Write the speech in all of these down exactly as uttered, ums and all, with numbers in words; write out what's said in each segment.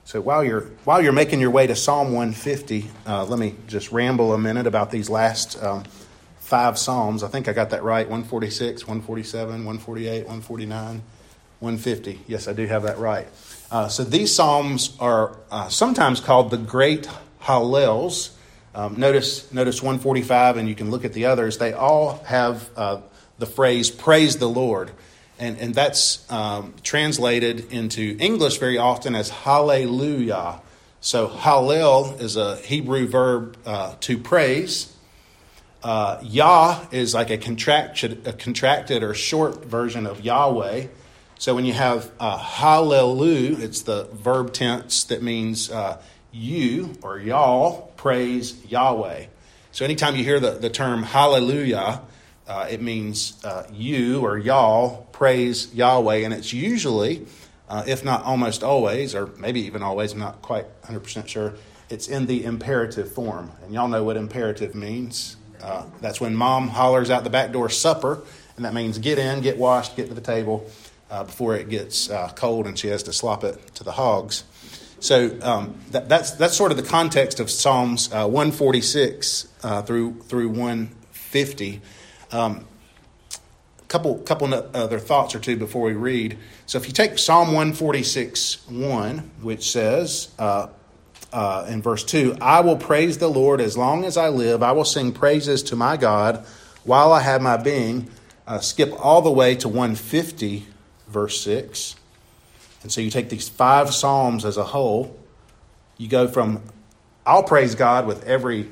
So while you're while you're making your way to Psalm one fifty, uh, let me just ramble a minute about these last um, five Psalms. I think I got that right. one forty-six, one forty-seven, one forty-eight, one forty-nine, one fifty. Yes, I do have that right. Uh, so these Psalms are uh, sometimes called the Great Hallels. Um, notice notice one forty-five, and you can look at the others. They all have uh, the phrase, praise the Lord. And, and that's um, translated into English very often as hallelujah. So hallel is a Hebrew verb uh, to praise. Uh, Yah is like a contracted, a contracted or short version of Yahweh. So when you have uh, hallelu, it's the verb tense that means uh, you or y'all praise Yahweh. So anytime you hear the, the term hallelujah, uh, it means uh, you or y'all praise Yahweh. And it's usually, uh, if not almost always, or maybe even always, I'm not quite one hundred percent sure, it's in the imperative form. And y'all know what imperative means. Uh, that's when mom hollers out the back door, supper, and that means get in, get washed, get to the table uh, before it gets uh, cold and she has to slop it to the hogs. So um, that, that's that's sort of the context of Psalms uh, one forty-six uh, through through one fifty. Um, couple couple other thoughts or two before we read. So if you take Psalm one forty-six one, which says uh, uh, in verse two, I will praise the Lord as long as I live. I will sing praises to my God while I have my being. Uh, skip all the way to one fifty, verse six. And so you take these five Psalms as a whole. You go from, I'll praise God with every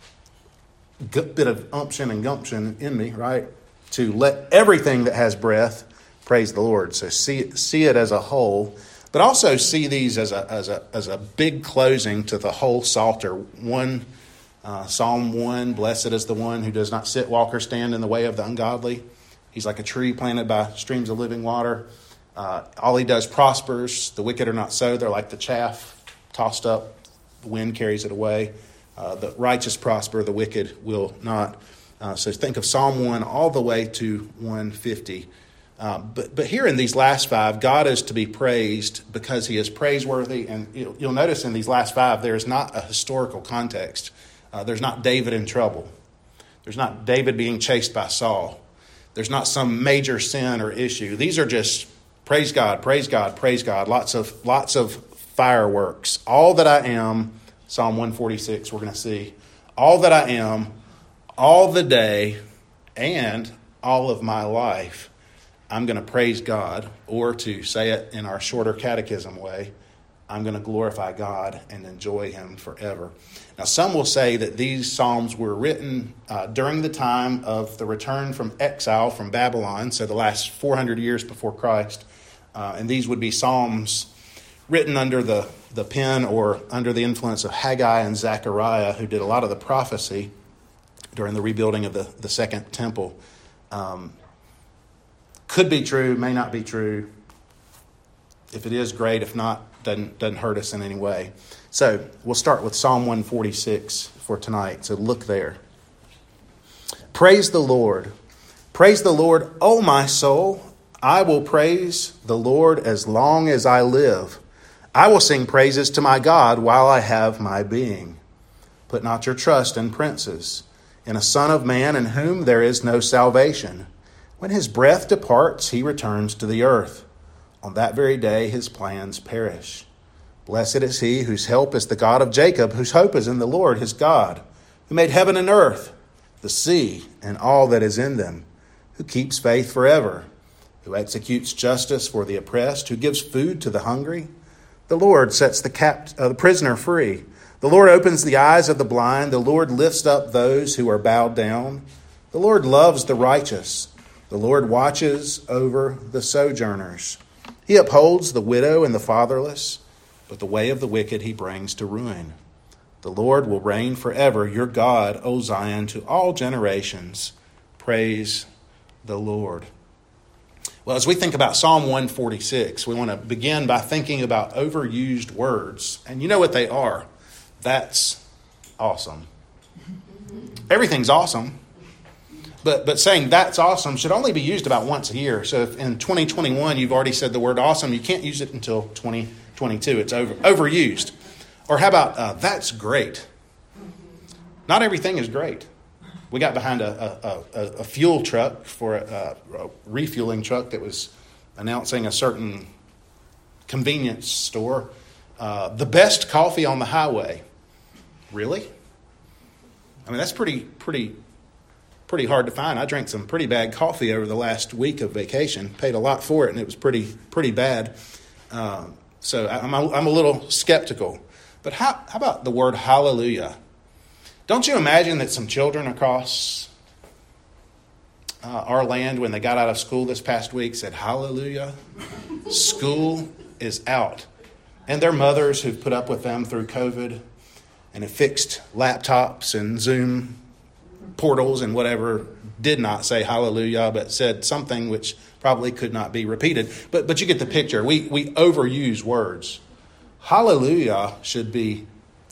bit of umption and gumption in me, right? To let everything that has breath praise the Lord. So see, see it as a whole, but also see these as a as a as a big closing to the whole Psalter. One, uh, Psalm one, blessed is the one who does not sit, walk, or stand in the way of the ungodly. He's like a tree planted by streams of living water. Uh, all he does prospers. The wicked are not so. They're like the chaff tossed up. The wind carries it away. Uh, the righteous prosper, the wicked will not. Uh, so think of Psalm one all the way to one fifty. Uh, but but here in these last five, God is to be praised because he is praiseworthy. And you'll, you'll notice in these last five, there is not a historical context. Uh, there's not David in trouble. There's not David being chased by Saul. There's not some major sin or issue. These are just praise God, praise God, praise God. Lots of lots of fireworks. All that I am, Psalm one forty-six, we're going to see. All that I am, all the day, and all of my life, I'm going to praise God. Or to say it in our shorter catechism way, I'm going to glorify God and enjoy him forever. Now, some will say that these Psalms were written uh, during the time of the return from exile from Babylon, so the last four hundred years before Christ. Uh, and these would be Psalms written under the, the pen or under the influence of Haggai and Zechariah, who did a lot of the prophecy during the rebuilding of the, the second temple. Um, could be true, may not be true. If it is, great. If not, doesn't, doesn't hurt us in any way. So we'll start with Psalm one forty-six for tonight. So look there. Praise the Lord. Praise the Lord, O my soul. I will praise the Lord as long as I live. I will sing praises to my God while I have my being. Put not your trust in princes, in a son of man in whom there is no salvation. When his breath departs, he returns to the earth. On that very day, his plans perish. Blessed is he whose help is the God of Jacob, whose hope is in the Lord his God, who made heaven and earth, the sea, and all that is in them, who keeps faith forever, who executes justice for the oppressed, who gives food to the hungry. The Lord sets the, capt- uh, the prisoner free. The Lord opens the eyes of the blind. The Lord lifts up those who are bowed down. The Lord loves the righteous. The Lord watches over the sojourners. He upholds the widow and the fatherless, but the way of the wicked he brings to ruin. The Lord will reign forever, your God, O Zion, to all generations. Praise the Lord. Well, as we think about Psalm one forty-six, we want to begin by thinking about overused words. And you know what they are. That's awesome. Everything's awesome. But but saying that's awesome should only be used about once a year. So if in twenty twenty-one you've already said the word awesome, you can't use it until twenty twenty-two. It's over overused. Or how about uh, that's great? Not everything is great. We got behind a, a, a, a fuel truck for a, a refueling truck that was announcing a certain convenience store. Uh, the best coffee on the highway. Really? I mean, that's pretty, pretty, pretty hard to find. I drank some pretty bad coffee over the last week of vacation. Paid a lot for it, and it was pretty, pretty bad. Um, so I'm, I'm a little skeptical. But how, how about the word hallelujah? Don't you imagine that some children across uh, our land, when they got out of school this past week, said, hallelujah, school is out. And their mothers who've put up with them through COVID and have fixed laptops and Zoom portals and whatever did not say hallelujah, but said something which probably could not be repeated. But but you get the picture. We, we overuse words. Hallelujah should be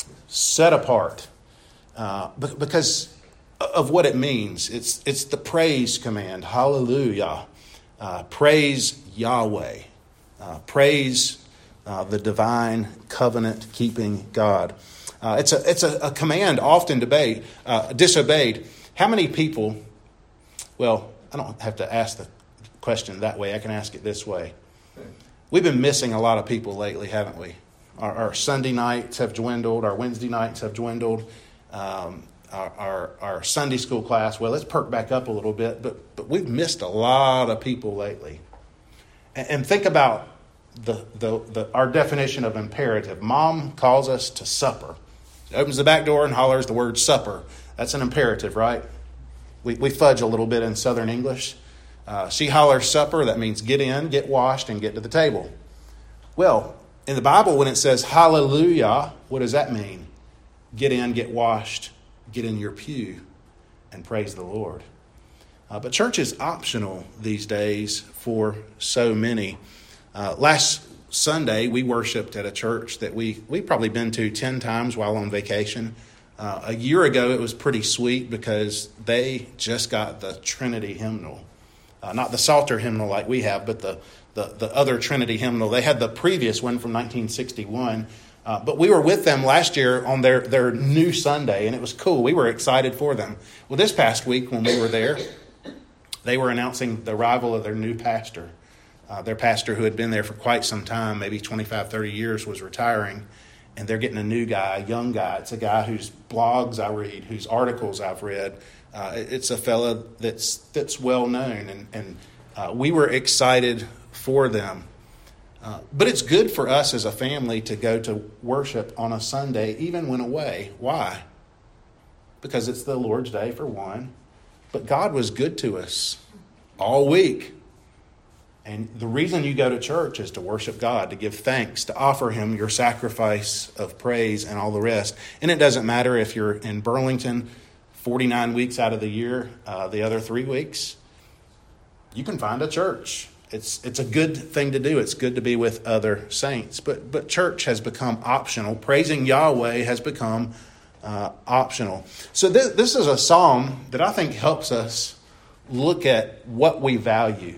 set apart. Uh, because of what it means. It's it's the praise command. Hallelujah. Uh, praise Yahweh. Uh, praise uh, the divine covenant-keeping God. Uh, it's a it's a, a command often debate, uh, disobeyed. How many people, well, I don't have to ask the question that way. I can ask it this way. We've been missing a lot of people lately, haven't we? Our, our Sunday nights have dwindled. Our Wednesday nights have dwindled. Um, our, our our Sunday school class, well, let's perk back up a little bit, but but we've missed a lot of people lately. And, and think about the, the the our definition of imperative. Mom calls us to supper. She opens the back door and hollers the word supper. That's an imperative, right? We we fudge a little bit in Southern English. Uh, she hollers supper. That means get in, get washed, and get to the table. Well, in the Bible, when it says hallelujah, what does that mean? Get in, get washed, get in your pew, and praise the Lord. Uh, but church is optional these days for so many. Uh, last Sunday, we worshiped at a church that we, we've probably been to ten times while on vacation. Uh, a year ago, it was pretty sweet because they just got the Trinity hymnal. Uh, not the Psalter hymnal like we have, but the, the, the other Trinity hymnal. They had the previous one from nineteen sixty-one. Uh, but we were with them last year on their, their new Sunday, and it was cool. We were excited for them. Well, this past week when we were there, they were announcing the arrival of their new pastor. Uh, their pastor, who had been there for quite some time, maybe twenty-five, thirty years, was retiring. And they're getting a new guy, a young guy. It's a guy whose blogs I read, whose articles I've read. Uh, it's a fella that's that's well known, and, and uh, we were excited for them. Uh, but it's good for us as a family to go to worship on a Sunday, even when away. Why? Because it's the Lord's Day, for one. But God was good to us all week. And the reason you go to church is to worship God, to give thanks, to offer Him your sacrifice of praise and all the rest. And it doesn't matter if you're in Burlington forty-nine weeks out of the year, uh, the other three weeks. You can find a church. It's it's a good thing to do. It's good to be with other saints. But but church has become optional. Praising Yahweh has become uh, optional. So this, this is a psalm that I think helps us look at what we value,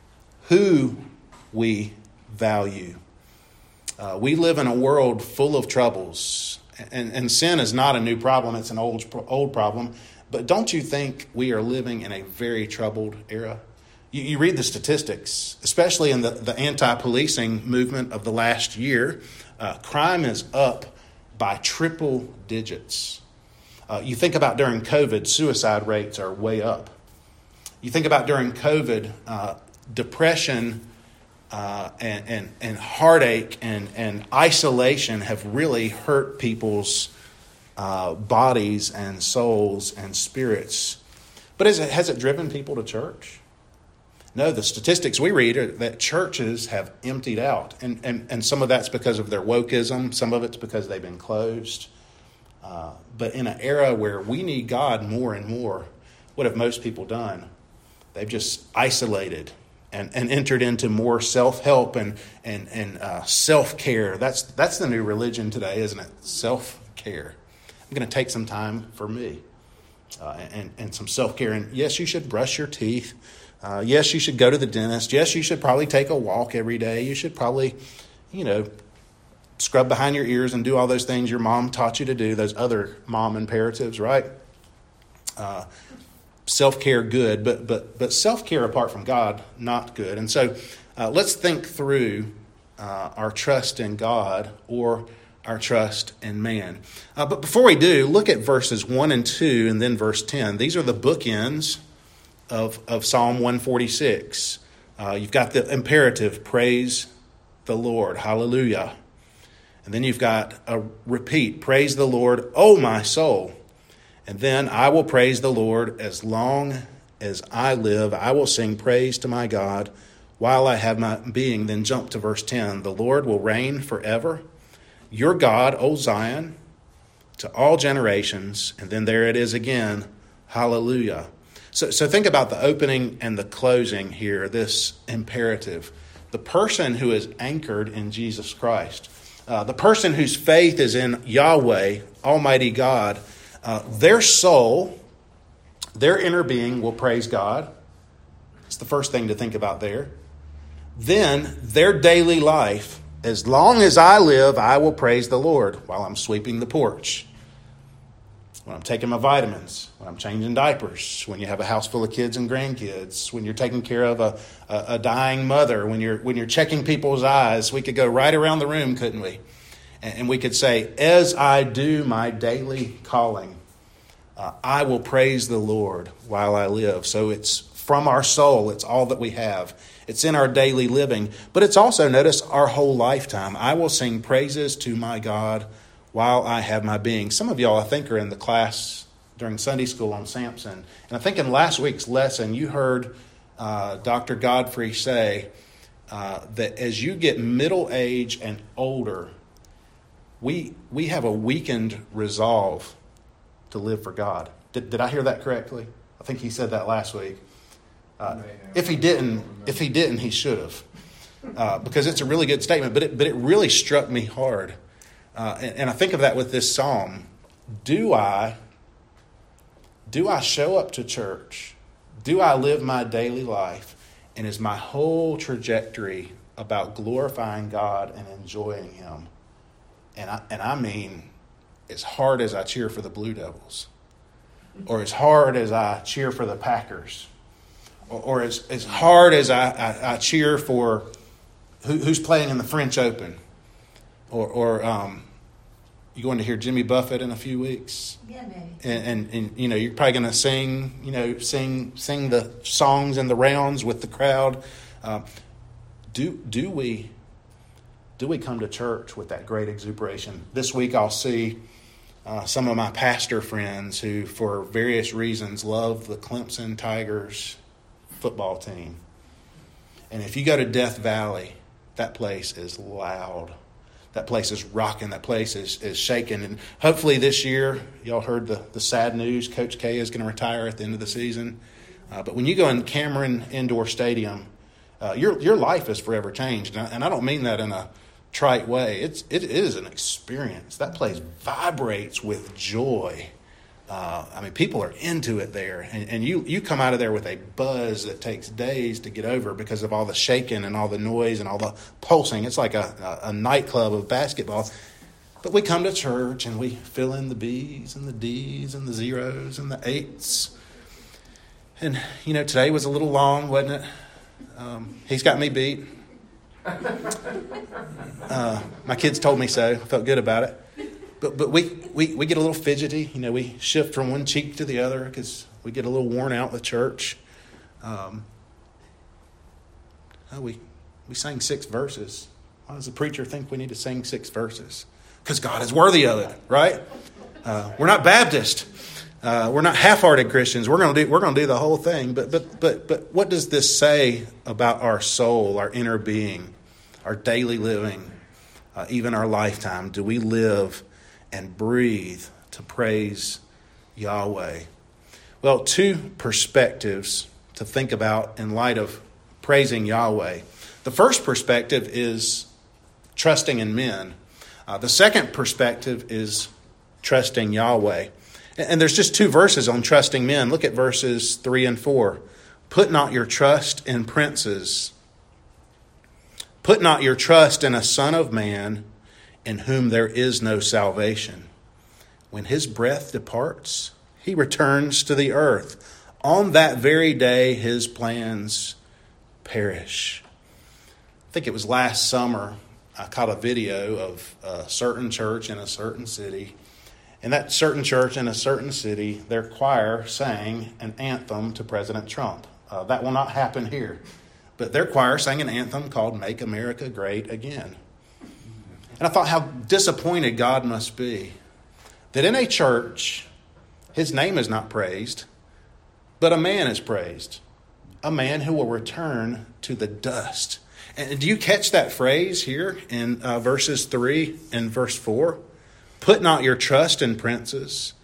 who we value. Uh, we live in a world full of troubles. And, and sin is not a new problem. It's an old old problem. But don't you think we are living in a very troubled era? You, you read the statistics, especially in the, the anti-policing movement of the last year. Uh, crime is up by triple digits. Uh, you think about during COVID, suicide rates are way up. You think about during COVID, uh, depression uh, and, and, and heartache and, and isolation have really hurt people's uh, bodies and souls and spirits. But is it, has it driven people to church? No, the statistics we read are that churches have emptied out. And, and, and some of that's because of their wokeism. Some of it's because they've been closed. Uh, but in an era where we need God more and more, what have most people done? They've just isolated and, and entered into more self-help and and, and uh, self-care. That's, that's the new religion today, isn't it? Self-care. I'm going to take some time for me. uh, and, and some self-care. And yes, you should brush your teeth. Uh, yes, you should go to the dentist. Yes, you should probably take a walk every day. You should probably, you know, scrub behind your ears and do all those things your mom taught you to do, those other mom imperatives, right? Uh, self-care, good, but but but self-care apart from God, not good. And so uh, let's think through uh, our trust in God or our trust in man. Uh, but before we do, look at verses one and two and then verse ten. These are the bookends of, of Psalm one forty-six. Uh, you've got the imperative, praise the Lord, hallelujah. And then you've got a repeat, praise the Lord, O my soul. And then I will praise the Lord as long as I live. I will sing praise to my God while I have my being. Then jump to verse ten. The Lord will reign forever. Your God, O Zion, to all generations. And then there it is again, hallelujah. So, so think about the opening and the closing here, this imperative. The person who is anchored in Jesus Christ, uh, the person whose faith is in Yahweh, Almighty God, Uh, their soul, their inner being will praise God. It's the first thing to think about there. Then their daily life, as long as I live, I will praise the Lord while I'm sweeping the porch, when I'm taking my vitamins, when I'm changing diapers, when you have a house full of kids and grandkids, when you're taking care of a, a, a dying mother, when you're when you're checking people's eyes. We could go right around the room, couldn't we? And we could say, as I do my daily calling, uh, I will praise the Lord while I live. So it's from our soul. It's all that we have. It's in our daily living. But it's also, notice, our whole lifetime. I will sing praises to my God while I have my being. Some of y'all, I think, are in the class during Sunday school on Samson. And I think in last week's lesson, you heard uh, Doctor Godfrey say uh, that as you get middle age and older, We we have a weakened resolve to live for God. Did, did I hear that correctly? I think he said that last week. Uh, if he didn't, if he didn't, he should have, uh, because it's a really good statement. But it but it really struck me hard, uh, and, and I think of that with this psalm. Do I do I show up to church? Do I live my daily life? And is my whole trajectory about glorifying God and enjoying Him? And I, and I mean, as hard as I cheer for the Blue Devils, or as hard as I cheer for the Packers, or, or as, as hard as I, I, I cheer for who, who's playing in the French Open, or, or um, you're going to hear Jimmy Buffett in a few weeks. Yeah, maybe. And, and, and you know, you're probably going to sing, you know, sing sing the songs in the rounds with the crowd. Uh, do do we... Do we come to church with that great exuberation? This week I'll see uh, some of my pastor friends who, for various reasons, love the Clemson Tigers football team. And if you go to Death Valley, that place is loud. That place is rocking. That place is, is shaking. And hopefully this year, y'all heard the, the sad news, Coach K is going to retire at the end of the season. Uh, but when you go in Cameron Indoor Stadium, uh, your your life is forever changed. And I, and I don't mean that in a trite way. It's it, it is an experience. That place vibrates with joy. Uh, I mean, people are into it there, and, and you you come out of there with a buzz that takes days to get over because of all the shaking and all the noise and all the pulsing. It's like a, a, a nightclub of basketball. But we come to church and we fill in the B's and the D's and the zeros and the eights. And you know, today was a little long, wasn't it? Um, he's got me beat. Uh, my kids told me so. I felt good about it. But but we, we, we get a little fidgety. You know, we shift from one cheek to the other because we get a little worn out with church. Um, oh, we, we sang six verses. Why does the preacher think we need to sing six verses? Because God is worthy of it, right? Uh, we're not Baptist. Uh, we're not half-hearted Christians. We're going to do we're going to do the whole thing. But but but but what does this say about our soul, our inner being, our daily living, uh, even our lifetime? Do we live and breathe to praise Yahweh? Well, two perspectives to think about in light of praising Yahweh. The first perspective is trusting in men. Uh, the second perspective is trusting Yahweh. And there's just two verses on trusting men. Look at verses three and four. Put not your trust in princes. Put not your trust in a son of man in whom there is no salvation. When his breath departs, he returns to the earth. On that very day, his plans perish. I think it was last summer, I caught a video of a certain church in a certain city. In that certain church in a certain city, their choir sang an anthem to President Trump. Uh, that will not happen here. But their choir sang an anthem called Make America Great Again. And I thought how disappointed God must be that in a church, his name is not praised, but a man is praised. A man who will return to the dust. And do you catch that phrase here in uh, verses three and verse four? Put not your trust in princes.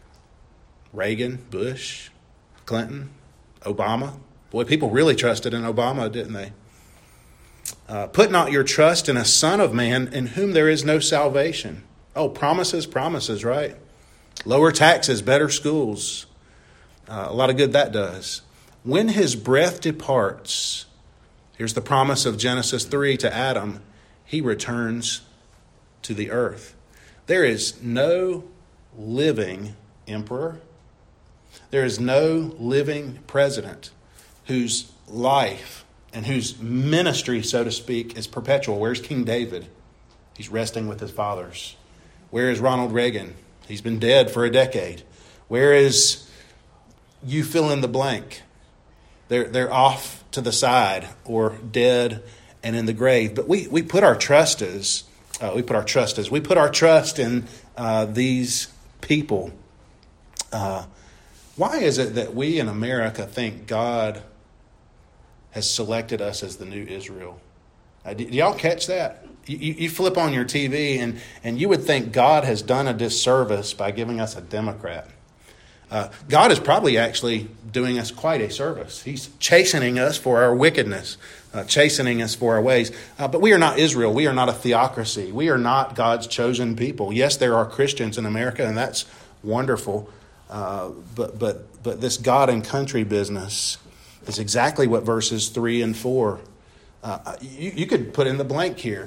Reagan, Bush, Clinton, Obama. Boy, people really trusted in Obama, didn't they? Uh, Put not your trust in a son of man in whom there is no salvation. Oh, promises, promises, right? Lower taxes, better schools. Uh, a lot of good that does. When his breath departs, here's the promise of Genesis three to Adam, he returns to the earth. There is no living emperor. There is no living president whose life and whose ministry, so to speak, is perpetual. Where's King David? He's resting with his fathers. Where is Ronald Reagan? He's been dead for a decade. Where is you fill in the blank? They're, they're off to the side or dead and in the grave. But we, we put our trust as, uh, we put our trust as, we put our trust in uh, these people. Uh, why is it that we in America think God has selected us as the new Israel? Uh, do, do y'all catch that? You, you, you flip on your T V and, and you would think God has done a disservice by giving us a Democrat. Uh, God is probably actually doing us quite a service. He's chastening us for our wickedness, uh, chastening us for our ways. Uh, but we are not Israel. We are not a theocracy. We are not God's chosen people. Yes, there are Christians in America, and that's wonderful. Uh, but but but this God and country business is exactly what verses three and four. Uh, you, you could put in the blank here.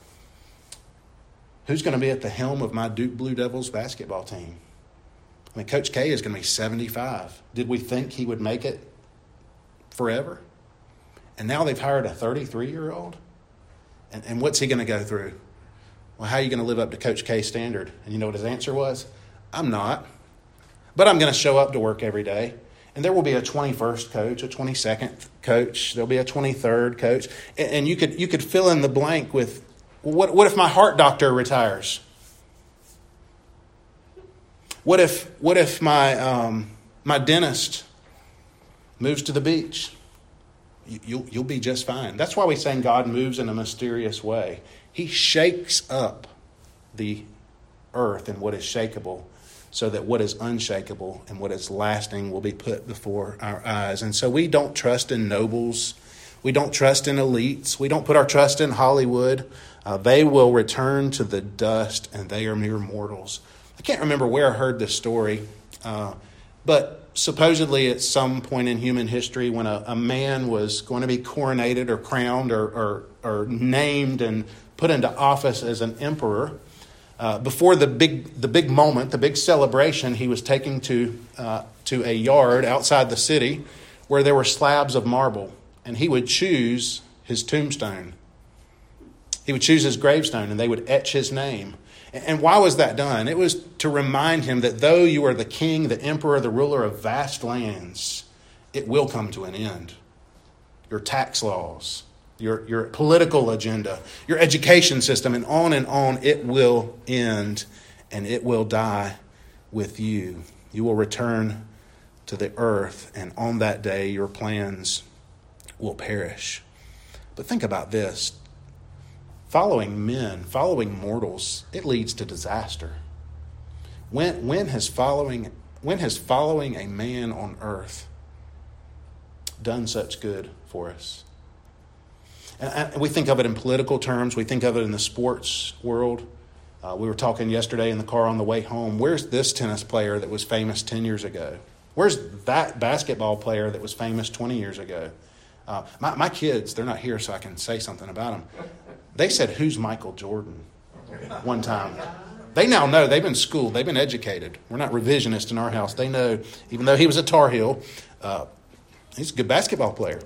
Who's going to be at the helm of my Duke Blue Devils basketball team? I mean, Coach K is going to be seventy-five. Did we think he would make it forever? And now they've hired a thirty-three-year-old? And, and what's he going to go through? Well, how are you going to live up to Coach K's standard? And you know what his answer was? I'm not. But I'm going to show up to work every day. And there will be a twenty-first coach, a twenty-second coach. There'll be a twenty-third coach. And, and you could you could fill in the blank with, well, what, what if my heart doctor retires? What if what if my um, my dentist moves to the beach? You, you'll, you'll be just fine. That's why we say God moves in a mysterious way. He shakes up the earth and what is shakeable, so that what is unshakable and what is lasting will be put before our eyes. And so we don't trust in nobles. We don't trust in elites. We don't put our trust in Hollywood. Uh, they will return to the dust, and they are mere mortals. I can't remember where I heard this story, uh, but supposedly at some point in human history when a, a man was going to be coronated or crowned or, or, or named and put into office as an emperor, uh, before the big the big moment, the big celebration, he was taken to uh, to a yard outside the city where there were slabs of marble, and he would choose his tombstone. He would choose his gravestone, and they would etch his name. And why was that done? It was to remind him that though you are the king, the emperor, the ruler of vast lands, it will come to an end. Your tax laws, your, your political agenda, your education system, and on and on, it will end and it will die with you. You will return to the earth, and on that day, your plans will perish. But think about this. Following men, following mortals, it leads to disaster. When, when, has following, when has following a man on earth done such good for us? And, and we think of it in political terms. We think of it in the sports world. Uh, we were talking yesterday in the car on the way home. Where's this tennis player that was famous ten years ago? Where's that basketball player that was famous twenty years ago? Uh, my, my kids, they're not here so I can say something about them. They said, who's Michael Jordan? One time. They now know. They've been schooled. They've been educated. We're not revisionist in our house. They know, even though he was a Tar Heel, uh, he's a good basketball player.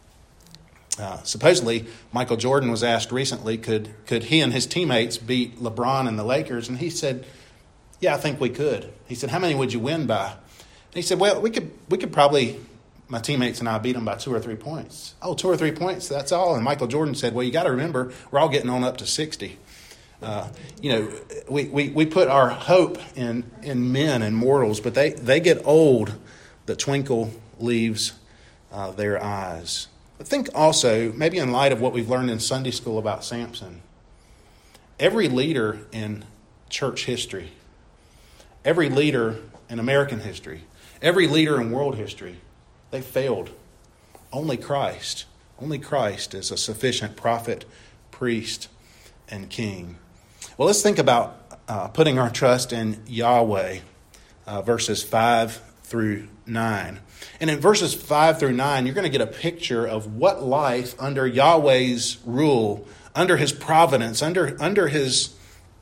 Uh, supposedly, Michael Jordan was asked recently, could could he and his teammates beat LeBron and the Lakers? And he said, yeah, I think we could. He said, how many would you win by? And he said, well, we could we could probably, my teammates and I beat them by two or three points. Oh, two or three points, that's all. And Michael Jordan said, well, you got to remember, we're all getting on up to sixty. Uh, you know, we, we, we put our hope in, in men and mortals, but they, they get old. The twinkle leaves uh, their eyes. I think also, maybe in light of what we've learned in Sunday school about Samson, every leader in church history, every leader in American history, every leader in world history, they failed. Only Christ, only Christ is a sufficient prophet, priest, and king. Well, let's think about uh, putting our trust in Yahweh, uh, verses five through nine. And in verses five through nine, you're going to get a picture of what life under Yahweh's rule, under his providence, under under his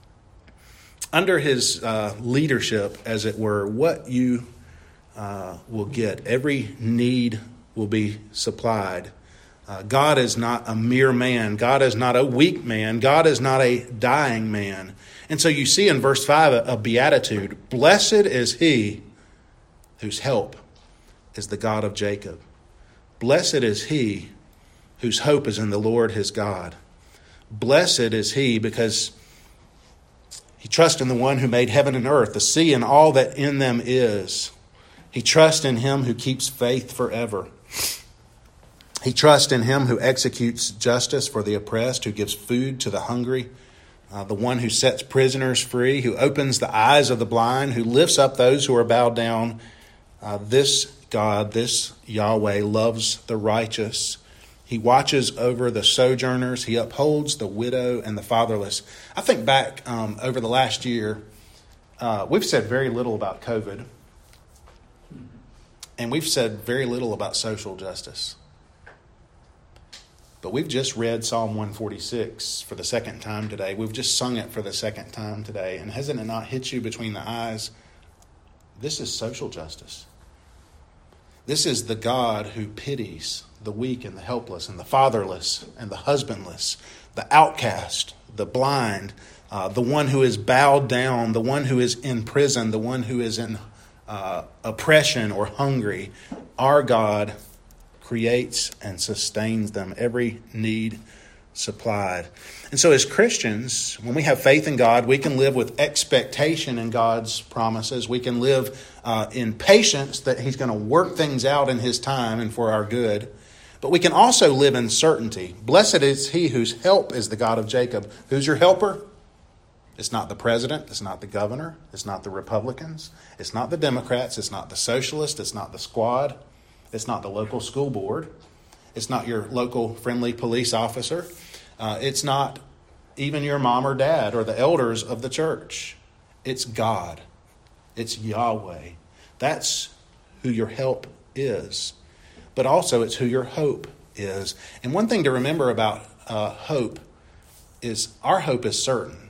under his uh, leadership, as it were, what you uh, will get. Every need will be supplied. Uh, God is not a mere man. God is not a weak man. God is not a dying man. And so you see in verse five a, a beatitude. Blessed is he whose help is the God of Jacob. Blessed is he whose hope is in the Lord his God. Blessed is he because he trusts in the one who made heaven and earth, the sea and all that in them is. He trusts in him who keeps faith forever. He trusts in him who executes justice for the oppressed, who gives food to the hungry, uh, the one who sets prisoners free, who opens the eyes of the blind, who lifts up those who are bowed down. Uh, this God, this Yahweh, loves the righteous. He watches over the sojourners. He upholds the widow and the fatherless. I think back um, over the last year, uh, we've said very little about COVID, and we've said very little about social justice. But we've just read Psalm one forty-six for the second time today. We've just sung it for the second time today. And hasn't it not hit you between the eyes? This is social justice. This is the God who pities the weak and the helpless and the fatherless and the husbandless, the outcast, the blind, uh, the one who is bowed down, the one who is in prison, the one who is in uh, oppression or hungry. Our God creates and sustains them, every need supplied. And so as Christians, when we have faith in God, we can live with expectation in God's promises. We can live uh, in patience that he's going to work things out in his time and for our good. But we can also live in certainty. Blessed is he whose help is the God of Jacob. Who's your helper? It's not the president. It's not the governor. It's not the Republicans. It's not the Democrats. It's not the socialists. It's not the squad. It's not the local school board. It's not your local friendly police officer. Uh, it's not even your mom or dad or the elders of the church. It's God. It's Yahweh. That's who your help is. But also it's who your hope is. And one thing to remember about uh, hope is our hope is certain.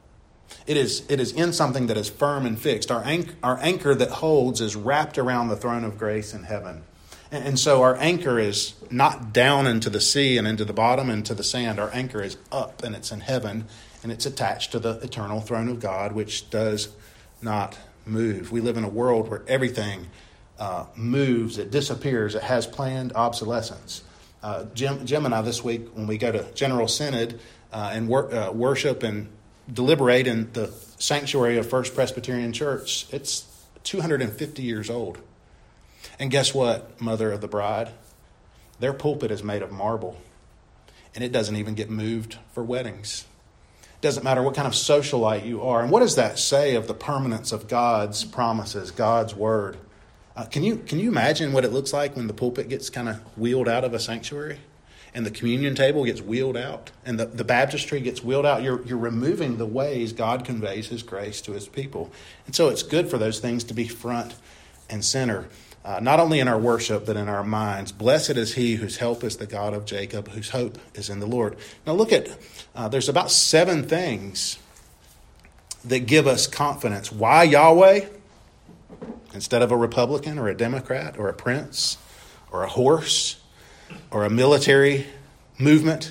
It is, it is in something that is firm and fixed. Our anchor, our anchor that holds is wrapped around the throne of grace in heaven. And so our anchor is not down into the sea and into the bottom and to the sand. Our anchor is up and it's in heaven and it's attached to the eternal throne of God, which does not move. We live in a world where everything uh, moves, it disappears, it has planned obsolescence. Uh, Jim, Jim and I this week, when we go to General Synod uh, and wor- uh, worship and deliberate in the sanctuary of First Presbyterian Church, it's two hundred fifty years old. And guess what, mother of the bride? Their pulpit is made of marble, and it doesn't even get moved for weddings. It doesn't matter what kind of socialite you are. And what does that say of the permanence of God's promises, God's word? Uh, can you can you imagine what it looks like when the pulpit gets kind of wheeled out of a sanctuary? and the communion table gets wheeled out, and the, the baptistry gets wheeled out, you're, you're removing the ways God conveys his grace to his people. And so it's good for those things to be front and center, uh, not only in our worship, but in our minds. Blessed is he whose help is the God of Jacob, whose hope is in the Lord. Now look at, uh, there's about seven things that give us confidence. Why Yahweh instead of a Republican or a Democrat or a prince or a horse or a military movement?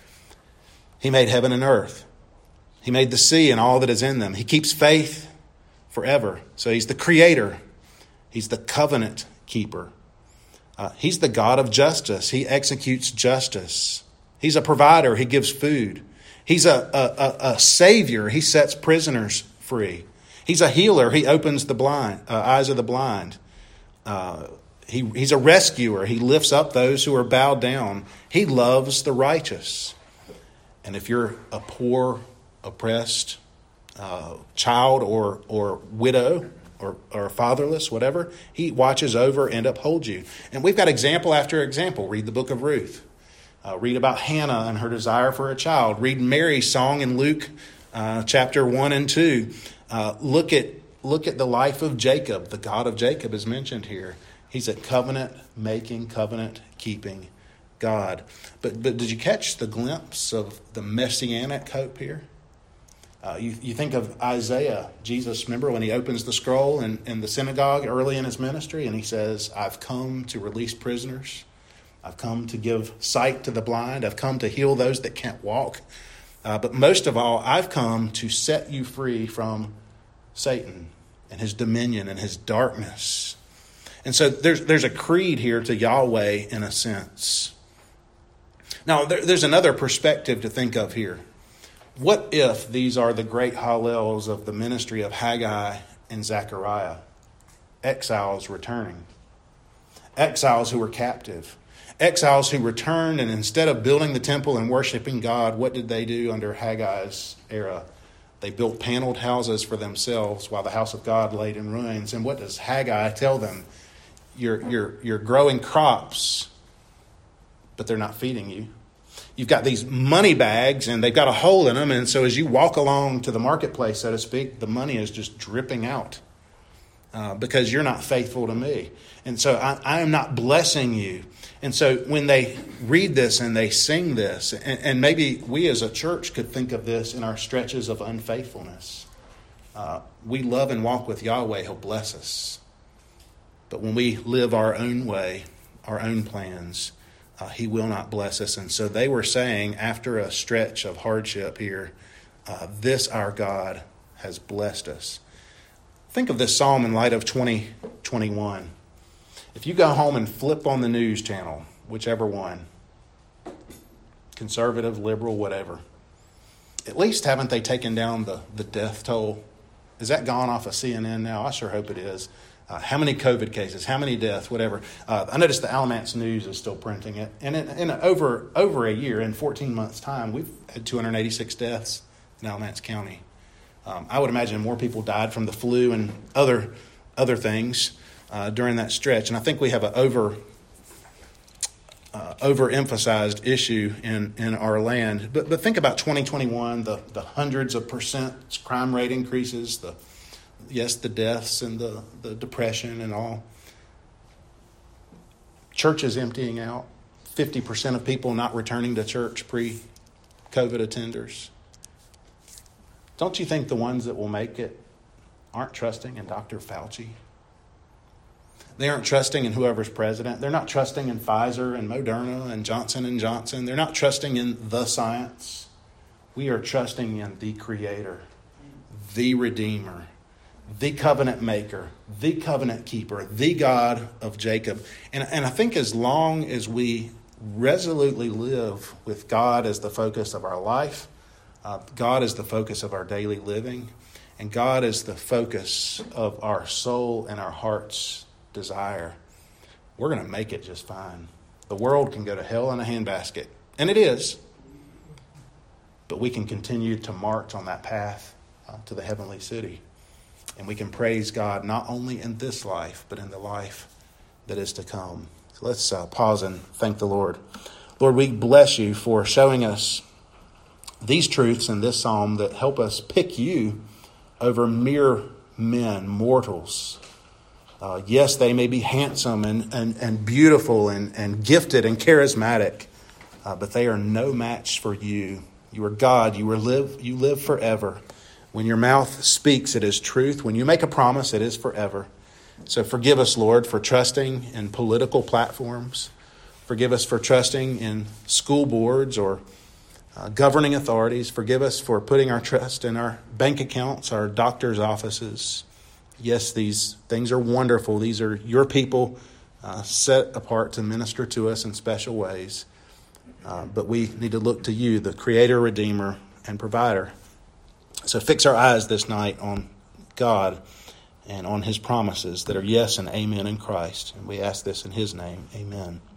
He made heaven and earth. He made the sea and all that is in them. He keeps faith forever. So he's the creator. He's the covenant keeper. Uh, he's the God of justice. He executes justice. He's a provider. He gives food. He's a, a, a, a savior. He sets prisoners free. He's a healer. He opens the blind uh, eyes of the blind. Uh, he, he's a rescuer. He lifts up those who are bowed down. He loves the righteous. And if you're a poor, oppressed uh, child or or widow or, or fatherless, whatever, he watches over and upholds you. And we've got example after example. Read the book of Ruth. Uh, read about Hannah and her desire for a child. Read Mary's song in Luke uh, chapter one and two. Uh, look at look at the life of Jacob. The God of Jacob is mentioned here. He's a covenant-making, covenant-keeping God. But but did you catch the glimpse of the messianic hope here? Uh, you, you think of Isaiah, Jesus, remember when he opens the scroll in, in the synagogue early in his ministry, and he says, I've come to release prisoners. I've come to give sight to the blind. I've come to heal those that can't walk. Uh, but most of all, I've come to set you free from Satan and his dominion and his darkness. And so there's there's a creed here to Yahweh in a sense. Now, there, there's another perspective to think of here. What if these are the great hallels of the ministry of Haggai and Zechariah? Exiles returning. Exiles who were captive. Exiles who returned, and instead of building the temple and worshiping God, what did they do under Haggai's era? They built paneled houses for themselves while the house of God laid in ruins. And what does Haggai tell them? You're, you're, you're growing crops, but they're not feeding you. You've got these money bags, and they've got a hole in them. And so as you walk along to the marketplace, so to speak, the money is just dripping out uh, because you're not faithful to me. And so I, I am not blessing you. And so when they read this and they sing this, and, and maybe we as a church could think of this in our stretches of unfaithfulness. Uh, we love and walk with Yahweh. He'll bless us. But when we live our own way, our own plans, uh, he will not bless us. And so they were saying, after a stretch of hardship here, uh, this our God has blessed us. Think of this psalm in light of twenty twenty-one. If you go home and flip on the news channel, whichever one, conservative, liberal, whatever, at least haven't they taken down the, the death toll? Is that gone off of C N N now? I sure hope it is. Uh, how many COVID cases? How many deaths? Whatever. Uh, I noticed the Alamance News is still printing it. And in, in a, over over a year, in fourteen months' time, we've had two hundred eighty-six deaths in Alamance County. Um, I would imagine more people died from the flu and other other things uh, during that stretch. And I think we have an over uh, overemphasized issue in, in our land. But but think about twenty twenty-one, the, the hundreds of percent crime rate increases, the yes, the deaths and the, the depression and all. Churches emptying out. fifty percent of people not returning to church pre-COVID attenders. Don't you think the ones that will make it aren't trusting in Doctor Fauci? They aren't trusting in whoever's president. They're not trusting in Pfizer and Moderna and Johnson and Johnson. They're not trusting in the science. We are trusting in the Creator, the Redeemer, the covenant maker, the covenant keeper, the God of Jacob. And, and I think as long as we resolutely live with God as the focus of our life, uh, God is the focus of our daily living, and God is the focus of our soul and our heart's desire, we're going to make it just fine. The world can go to hell in a handbasket, and it is. But we can continue to march on that path uh, to the heavenly city. And we can praise God not only in this life, but in the life that is to come. So let's uh, pause and thank the Lord. Lord, we bless you for showing us these truths in this psalm that help us pick you over mere men, mortals. Uh, yes, they may be handsome and, and, and beautiful and, and gifted and charismatic, uh, but they are no match for you. You are God. You are live. You live forever. When your mouth speaks, it is truth. When you make a promise, it is forever. So forgive us, Lord, for trusting in political platforms. Forgive us for trusting in school boards or uh, governing authorities. Forgive us for putting our trust in our bank accounts, our doctor's offices. Yes, these things are wonderful. These are your people uh, set apart to minister to us in special ways. Uh, but we need to look to you, the Creator, Redeemer, and Provider. So fix our eyes this night on God and on his promises that are yes and amen in Christ. And we ask this in his name. Amen.